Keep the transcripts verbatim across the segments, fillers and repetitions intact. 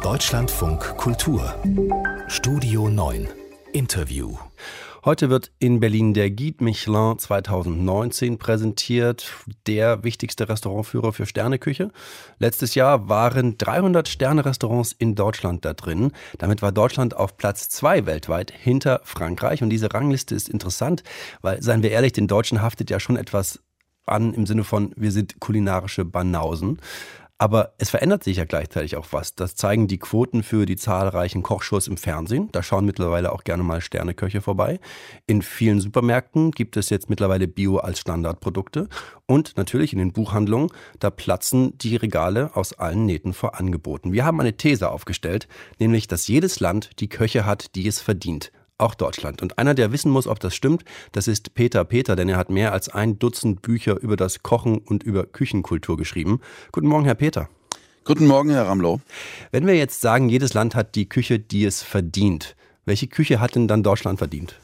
Deutschlandfunk Kultur Studio neun Interview. Heute wird in Berlin der Guide Michelin zweitausendneunzehn präsentiert, der wichtigste Restaurantführer für Sterneküche. Letztes Jahr waren dreihundert Sterne-Restaurants in Deutschland da drin. Damit war Deutschland auf Platz zwei weltweit hinter Frankreich. Und diese Rangliste ist interessant, weil, seien wir ehrlich, den Deutschen haftet ja schon etwas an im Sinne von, wir sind kulinarische Banausen. Aber es verändert sich ja gleichzeitig auch was. Das zeigen die Quoten für die zahlreichen Kochshows im Fernsehen. Da schauen mittlerweile auch gerne mal Sterneköche vorbei. In vielen Supermärkten gibt es jetzt mittlerweile Bio als Standardprodukte. Und natürlich in den Buchhandlungen, da platzen die Regale aus allen Nähten vor Angeboten. Wir haben eine These aufgestellt, nämlich, dass jedes Land die Köche hat, die es verdient. Auch Deutschland. Und einer, der wissen muss, ob das stimmt, das ist Peter Peter, denn er hat mehr als ein Dutzend Bücher über das Kochen und über Küchenkultur geschrieben. Guten Morgen, Herr Peter. Guten Morgen, Herr Ramlow. Wenn wir jetzt sagen, jedes Land hat die Küche, die es verdient, welche Küche hat denn dann Deutschland verdient?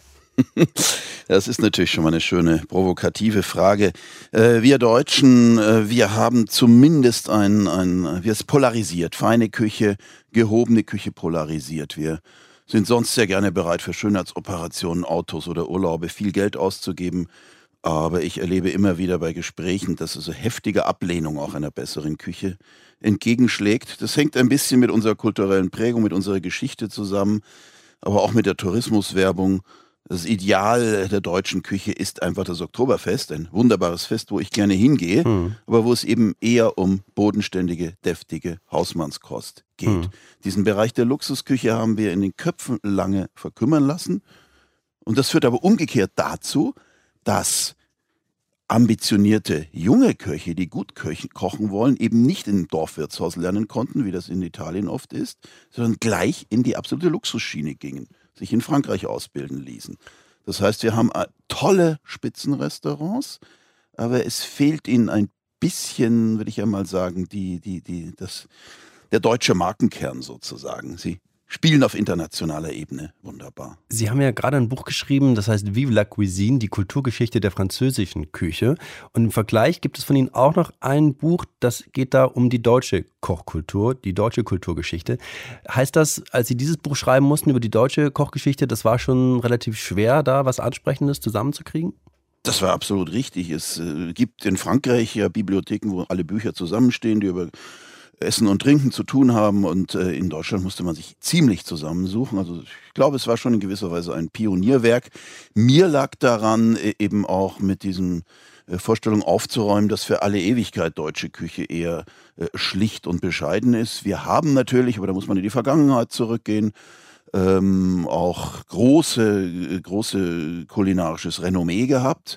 Das ist natürlich schon mal eine schöne, provokative Frage. Äh, wir Deutschen, äh, wir haben zumindest ein, ein, wir es polarisiert. Feine Küche, gehobene Küche polarisiert. Wir sind sonst sehr gerne bereit, für Schönheitsoperationen, Autos oder Urlaube viel Geld auszugeben. Aber ich erlebe immer wieder bei Gesprächen, dass es so heftige Ablehnung auch einer besseren Küche entgegenschlägt. Das hängt ein bisschen mit unserer kulturellen Prägung, mit unserer Geschichte zusammen, aber auch mit der Tourismuswerbung. Das Ideal der deutschen Küche ist einfach das Oktoberfest, ein wunderbares Fest, wo ich gerne hingehe, hm. aber wo es eben eher um bodenständige, deftige Hausmannskost geht. Hm. Diesen Bereich der Luxusküche haben wir in den Köpfen lange verkümmern lassen. Und das führt aber umgekehrt dazu, dass ambitionierte junge Köche, die gut kochen wollen, eben nicht im Dorfwirtshaus lernen konnten, wie das in Italien oft ist, sondern gleich in die absolute Luxusschiene gingen, sich in Frankreich ausbilden ließen. Das heißt, wir haben tolle Spitzenrestaurants, aber es fehlt ihnen ein bisschen, würde ich ja mal sagen, die, die, die, das, der deutsche Markenkern sozusagen. Sie spielen auf internationaler Ebene wunderbar. Sie haben ja gerade ein Buch geschrieben, das heißt Vive la Cuisine, die Kulturgeschichte der französischen Küche. Und im Vergleich gibt es von Ihnen auch noch ein Buch, das geht da um die deutsche Kochkultur, die deutsche Kulturgeschichte. Heißt das, als Sie dieses Buch schreiben mussten über die deutsche Kochgeschichte, das war schon relativ schwer, da was Ansprechendes zusammenzukriegen? Das war absolut richtig. Es äh, gibt in Frankreich ja Bibliotheken, wo alle Bücher zusammenstehen, die über Essen und Trinken zu tun haben, und äh, in Deutschland musste man sich ziemlich zusammensuchen. Also ich glaube, es war schon in gewisser Weise ein Pionierwerk. Mir lag daran, äh, eben auch mit diesen äh, Vorstellungen aufzuräumen, dass für alle Ewigkeit deutsche Küche eher äh, schlicht und bescheiden ist. Wir haben natürlich, aber da muss man in die Vergangenheit zurückgehen, ähm, auch große, äh, große kulinarisches Renommee gehabt.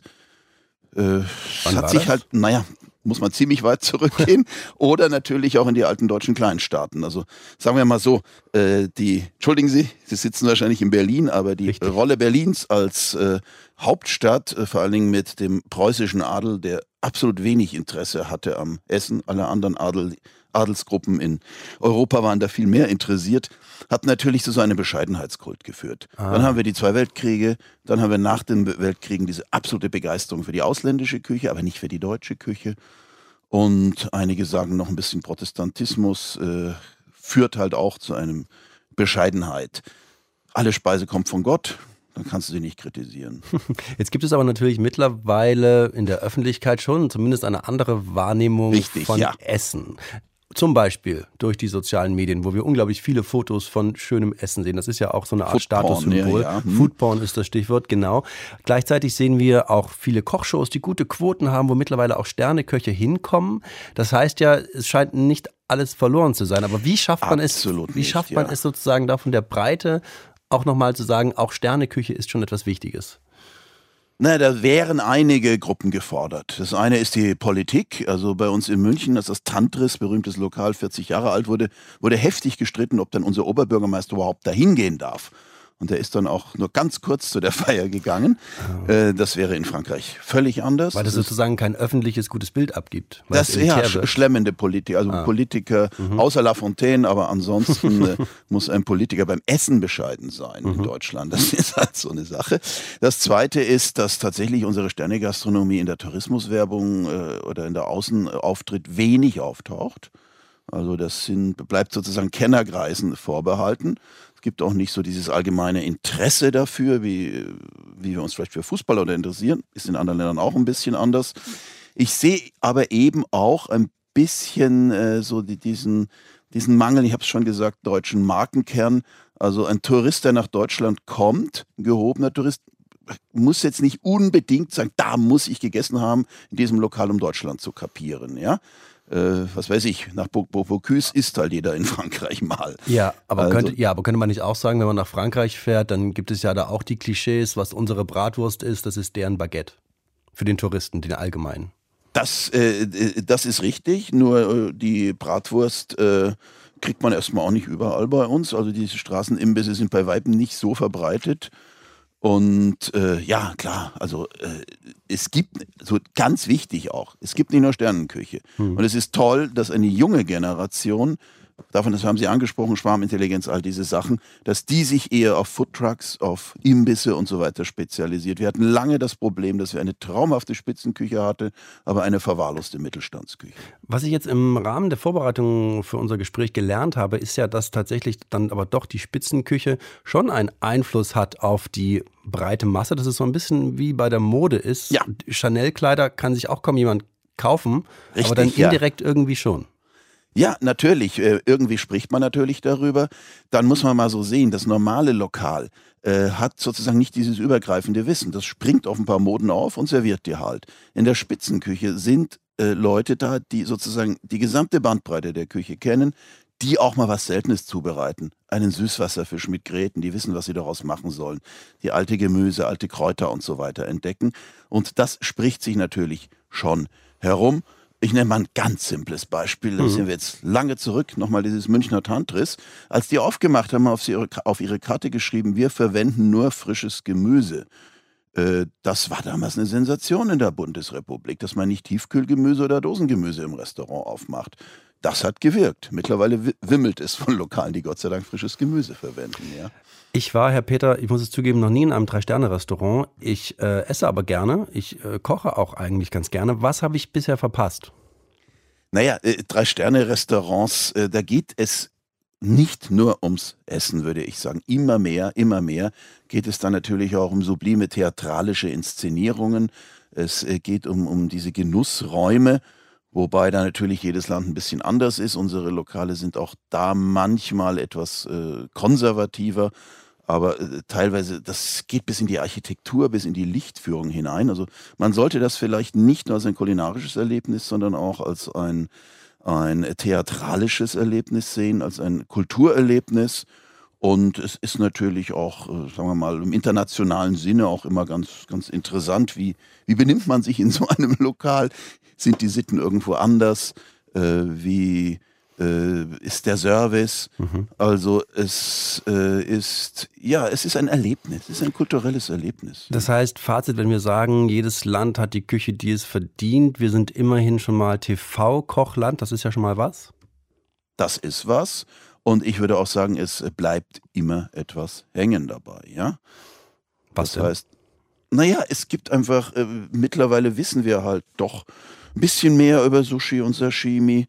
Äh, es hat sich das? halt, naja, muss man ziemlich weit zurückgehen, oder natürlich auch in die alten deutschen Kleinstaaten. Also sagen wir mal so, äh, die, entschuldigen Sie, Sie sitzen wahrscheinlich in Berlin, aber die Richtig. Rolle Berlins als äh, Hauptstadt, äh, vor allen Dingen mit dem preußischen Adel, der absolut wenig Interesse hatte am Essen, alle anderen Adel, Adelsgruppen in Europa waren da viel mehr interessiert, hat natürlich zu so einem Bescheidenheitskult geführt. Ah. Dann haben wir die zwei Weltkriege, dann haben wir nach den Weltkriegen diese absolute Begeisterung für die ausländische Küche, aber nicht für die deutsche Küche. Und einige sagen noch ein bisschen Protestantismus äh, führt halt auch zu einem Bescheidenheit. Alle Speise kommt von Gott, dann kannst du sie nicht kritisieren. Jetzt gibt es aber natürlich mittlerweile in der Öffentlichkeit schon zumindest eine andere Wahrnehmung Richtig, von ja. Essen. Zum Beispiel durch die sozialen Medien, wo wir unglaublich viele Fotos von schönem Essen sehen. Das ist ja auch so eine Art Statussymbol. Ja, ja. Hm. Foodporn ist das Stichwort, genau. Gleichzeitig sehen wir auch viele Kochshows, die gute Quoten haben, wo mittlerweile auch Sterneköche hinkommen. Das heißt ja, es scheint nicht alles verloren zu sein. Aber wie schafft man Absolut es, wie nicht, schafft man ja. es sozusagen da von der Breite auch nochmal zu sagen, auch Sterneküche ist schon etwas Wichtiges? Na, da wären einige Gruppen gefordert. Das eine ist die Politik. Also bei uns in München, als das Tantris, berühmtes Lokal, vierzig Jahre alt wurde, wurde heftig gestritten, ob dann unser Oberbürgermeister überhaupt dahin gehen darf. Und er ist dann auch nur ganz kurz zu der Feier gegangen. Oh. Äh, das wäre in Frankreich völlig anders. Weil das, das sozusagen kein öffentliches gutes Bild abgibt. Das ist ja sch- schlemmende Politiker, also ah. Politiker mhm. außer Lafontaine, aber ansonsten äh, muss ein Politiker beim Essen bescheiden sein mhm. in Deutschland. Das ist halt so eine Sache. Das Zweite ist, dass tatsächlich unsere Sternegastronomie in der Tourismuswerbung äh, oder in der Außenauftritt wenig auftaucht. Also das sind, bleibt sozusagen Kennerkreisen vorbehalten. Es gibt auch nicht so dieses allgemeine Interesse dafür, wie, wie wir uns vielleicht für Fußball oder interessieren. Ist in anderen Ländern auch ein bisschen anders. Ich sehe aber eben auch ein bisschen äh, so die, diesen, diesen Mangel, ich habe es schon gesagt, deutschen Markenkern. Also ein Tourist, der nach Deutschland kommt, ein gehobener Tourist, muss jetzt nicht unbedingt sagen, da muss ich gegessen haben, in diesem Lokal, um Deutschland zu kapieren. Ja? Äh, was weiß ich, nach Bocuse isst halt jeder in Frankreich mal. Ja aber, also, könnte, ja, aber könnte man nicht auch sagen, wenn man nach Frankreich fährt, dann gibt es ja da auch die Klischees, was unsere Bratwurst ist, das ist deren Baguette. Für den Touristen, den allgemeinen. Das, äh, das ist richtig, nur äh, die Bratwurst äh, kriegt man erstmal auch nicht überall bei uns. Also diese Straßenimbisse sind bei Weitem nicht so verbreitet. Und äh, ja, klar, also äh, es gibt, so ganz wichtig auch, es gibt nicht nur Sternenküche. Hm. Und es ist toll, dass eine junge Generation, davon, das haben Sie angesprochen, Schwarmintelligenz, all diese Sachen, dass die sich eher auf Foodtrucks, auf Imbisse und so weiter spezialisiert. Wir hatten lange das Problem, dass wir eine traumhafte Spitzenküche hatten, aber eine verwahrloste Mittelstandsküche. Was ich jetzt im Rahmen der Vorbereitung für unser Gespräch gelernt habe, ist ja, dass tatsächlich dann aber doch die Spitzenküche schon einen Einfluss hat auf die breite Masse, dass es so ein bisschen wie bei der Mode ist. Ja. Chanel-Kleider kann sich auch kaum jemand kaufen, Richtig, aber dann ja. indirekt irgendwie schon. Ja, natürlich. Irgendwie spricht man natürlich darüber. Dann muss man mal so sehen, das normale Lokal äh, hat sozusagen nicht dieses übergreifende Wissen. Das springt auf ein paar Moden auf und serviert dir halt. In der Spitzenküche sind äh, Leute da, die sozusagen die gesamte Bandbreite der Küche kennen, die auch mal was Seltenes zubereiten. Einen Süßwasserfisch mit Gräten, die wissen, was sie daraus machen sollen. Die alte Gemüse, alte Kräuter und so weiter entdecken. Und das spricht sich natürlich schon herum. Ich nenne mal ein ganz simples Beispiel, da sind wir jetzt lange zurück, nochmal dieses Münchner Tantris. Als die aufgemacht haben, haben sie auf ihre Karte geschrieben, wir verwenden nur frisches Gemüse. Äh, das war damals eine Sensation in der Bundesrepublik, dass man nicht Tiefkühlgemüse oder Dosengemüse im Restaurant aufmacht. Das hat gewirkt. Mittlerweile wimmelt es von Lokalen, die Gott sei Dank frisches Gemüse verwenden. Ja. Ich war, Herr Peter, ich muss es zugeben, noch nie in einem Drei-Sterne-Restaurant. Ich äh, esse aber gerne. Ich äh, koche auch eigentlich ganz gerne. Was habe ich bisher verpasst? Naja, äh, Drei-Sterne-Restaurants, äh, da geht es nicht nur ums Essen, würde ich sagen. Immer mehr, immer mehr geht es dann natürlich auch um sublime theatralische Inszenierungen. Es äh, geht um, um diese Genussräume, wobei da natürlich jedes Land ein bisschen anders ist. Unsere Lokale sind auch da manchmal etwas äh, konservativer. Aber äh, teilweise, das geht bis in die Architektur, bis in die Lichtführung hinein. Also man sollte das vielleicht nicht nur als ein kulinarisches Erlebnis, sondern auch als ein, ein theatralisches Erlebnis sehen, als ein Kulturerlebnis. Und es ist natürlich auch, äh, sagen wir mal, im internationalen Sinne auch immer ganz, ganz interessant, wie, wie benimmt man sich in so einem Lokal? Sind die Sitten irgendwo anders? Äh, wie äh, ist der Service? Mhm. Also es äh, ist, ja, es ist ein Erlebnis, es ist ein kulturelles Erlebnis. Das heißt, Fazit, wenn wir sagen, jedes Land hat die Küche, die es verdient. Wir sind immerhin schon mal T V-Kochland, das ist ja schon mal was? Das ist was. Und ich würde auch sagen, es bleibt immer etwas hängen dabei, ja. Was das heißt, naja, es gibt einfach, äh, mittlerweile wissen wir halt doch ein bisschen mehr über Sushi und Sashimi.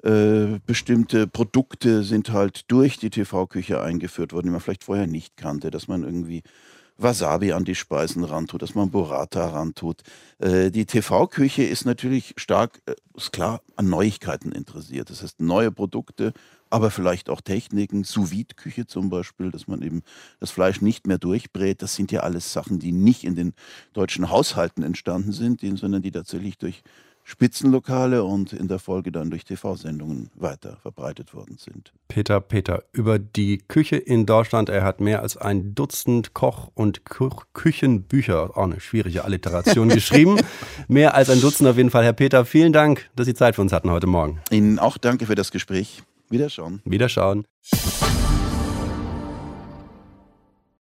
Äh, bestimmte Produkte sind halt durch die T V-Küche eingeführt worden, die man vielleicht vorher nicht kannte, dass man irgendwie Wasabi an die Speisen rantut, dass man Burrata rantut. Äh, die T V-Küche ist natürlich stark, äh, ist klar, an Neuigkeiten interessiert. Das heißt, neue Produkte, aber vielleicht auch Techniken, Sous-Vide-Küche zum Beispiel, dass man eben das Fleisch nicht mehr durchbrät. Das sind ja alles Sachen, die nicht in den deutschen Haushalten entstanden sind, sondern die tatsächlich durch Spitzenlokale und in der Folge dann durch T V-Sendungen weiter verbreitet worden sind. Peter Peter über die Küche in Deutschland. Er hat mehr als ein Dutzend Koch- und Kü- Küchenbücher, auch eine schwierige Alliteration, geschrieben. Mehr als ein Dutzend auf jeden Fall. Herr Peter, vielen Dank, dass Sie Zeit für uns hatten heute Morgen. Ihnen auch danke für das Gespräch. Wiederschauen. Wiederschauen.